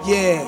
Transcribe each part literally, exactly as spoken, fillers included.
Yeah,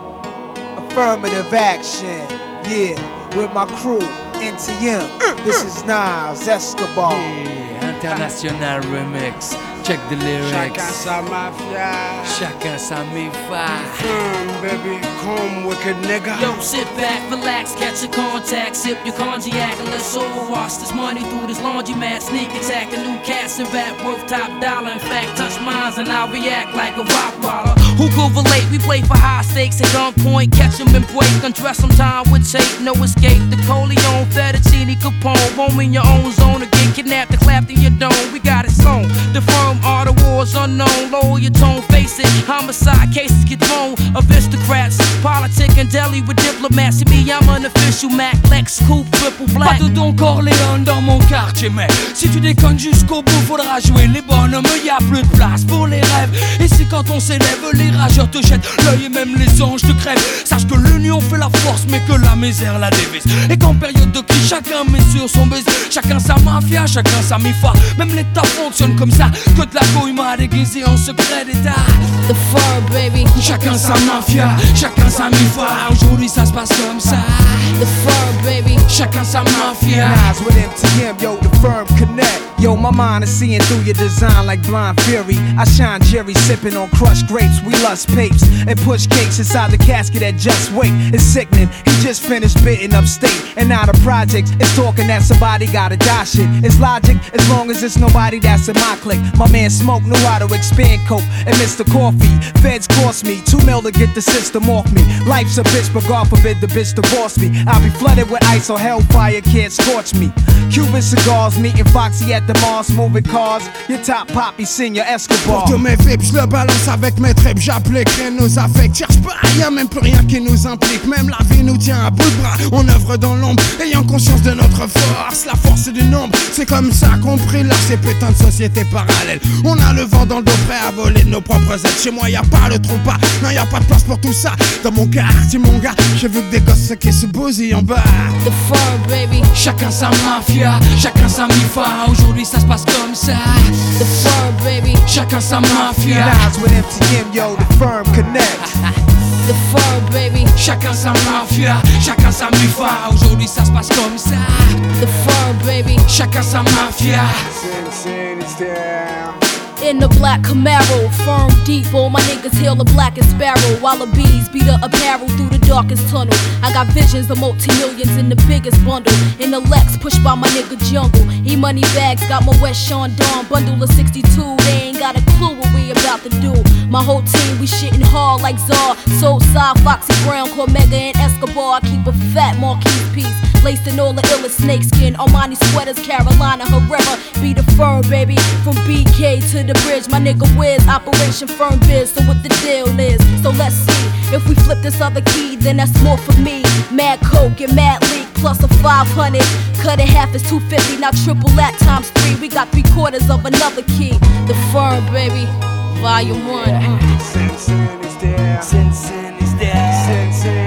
affirmative action. Yeah, with my crew, N T M. This is Nas Escobar. Yeah, international remix. Check the lyrics. Chacun sa mafia. Chacun sa mi-fa. Mm, baby, come wicked nigga. Yo, sit back, relax, catch your contact, sip your cognac, and let's all wash this money through this laundromat. Sneak attack, a new cast and rap worth top dollar. In fact, touch mines and I'll react like a rock baller. Who could relate? We play for high stakes at gunpoint, catch 'em and break, undress some time with tape, no escape. The Coleon, Fettuccine, Capone, roam in your own zone again, kidnapped and clapped in your dome. We got it sewn. The firm are the wars unknown. Lower your tone, face it. Homicide cases get thrown. Aristocrats, politic and deli with diplomats. See me, I'm an official Mac, Lex, Coupe, triple black. Pas de Don Corleone dans mon quartier, mais si tu déconnes jusqu'au bout, faudra jouer les bonhommes. Y a plus de place pour les rêves. Et si quand on s'élève, les rageurs te jettent l'œil et même les anges te crèvent. Sache que l'union fait la force, mais que la misère la dévise. Et qu'en période de crise, chacun met sur son baiser. Chacun sa mafia, chacun sa mi-fa. Même l'État fonctionne comme ça. Que de la couille m'a déguisé en secret d'État. The fur, baby. Chacun sa mafia, chacun sa mi-fa. Aujourd'hui ça se passe comme ça. The fur, baby. Chacun sa mafia. Nas with M T M, yo, the firm connect. Yo, my mind is seeing through your design like blind fury. I shine Jerry sipping on crushed grapes. We lust papes and push cakes inside the casket that just wait. It's sickening. He just finished bidding upstate. And now the projects is talking that somebody gotta die shit. It's logic as long as it's nobody that's in my clique. My man Smoke knew how to expand coke and Mister Coffee. Feds cost me two mil to get the system off me. Life's a bitch, but God forbid the bitch divorce me. I'll be flooded with ice or hellfire can't scorch me. Cuban cigars, meeting Foxy at the Mars, moving cars. Your top poppy, Senior Escobar. Pour tous mes vips, je le balance avec mes tripes. J'applique nos affects. Cherche pas, y'a même plus rien qui nous implique. Même la vie nous tient à bout de bras. On œuvre dans l'ombre, ayant conscience de notre force. La force du nombre, c'est comme ça qu'on brille là, ces putains de sociétés parallèles. On a le vent dans le dos, prêt à voler de nos propres aides. Chez moi, y'a pas le trou pas. Non, y'a pas de place pour tout ça. Dans mon quartier, mon gars, j'ai vu que des gosses qui se bousillent en bas. The fur, baby. Chacun sa mafia, chacun sa mi-fa. Aujourd'hui ça se passe comme ça. The fur, baby. Chacun sa mafia. Nas with M T M, yo, the firm connect. The fur, baby. Chacun sa mafia, chacun sa mi-fa. Aujourd'hui ça se passe comme ça. The fur, baby. Chacun sa mafia. Sin City's down. In the black Camaro, firm deep, all my niggas hail the blackest sparrow. While the bees beat the apparel through the darkest tunnel. I got visions of multi-millions in the biggest bundle. In the Lex, pushed by my nigga Jungle. E-money bags, got my West Sean Dawn bundle of sixty-two. They ain't got a clue what we about to do. My whole team, we shitting hard like Czar. Soulside, Foxy Brown, Cormega, and Escobar. I keep a fat Marquis piece. Laced in all the illest snakeskin. Armani sweaters, Carolina Herrera. Be the firm, baby. From B K to the bridge, my nigga Wiz, Operation Firm Biz. So what the deal is? So let's see. If we flip this other key, then that's more for me. Mad Coke and Mad Leak plus a five hundred. Cut it half is two fifty. Now triple that times three. We got three quarters of another key. The firm, baby. Volume one. Uh. Sin City's down. Sin City's down. Sin City's